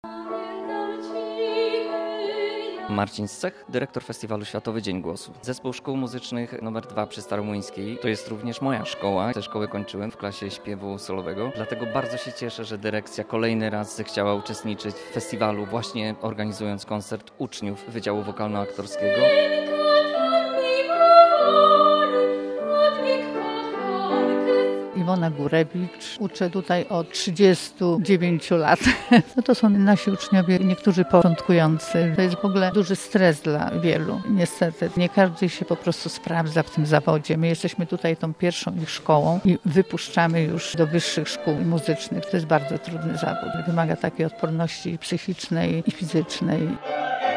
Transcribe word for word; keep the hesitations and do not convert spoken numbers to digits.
Marcin Scech, dyrektor festiwalu Światowy Dzień Głosu. Zespół Szkół Muzycznych numer dwa przy Staromuńskiej. To jest również moja szkoła. Tę szkołę kończyłem w klasie śpiewu solowego. Dlatego bardzo się cieszę, że dyrekcja kolejny raz zechciała uczestniczyć w festiwalu, właśnie organizując koncert uczniów Wydziału Wokalno-Aktorskiego. Iwona Górewicz. Uczę tutaj od trzydziestu dziewięciu lat. No to są nasi uczniowie, niektórzy początkujący. To jest w ogóle duży stres dla wielu. Niestety nie każdy się po prostu sprawdza w tym zawodzie. My jesteśmy tutaj tą pierwszą ich szkołą i wypuszczamy już do wyższych szkół muzycznych. To jest bardzo trudny zawód. Wymaga takiej odporności psychicznej i fizycznej.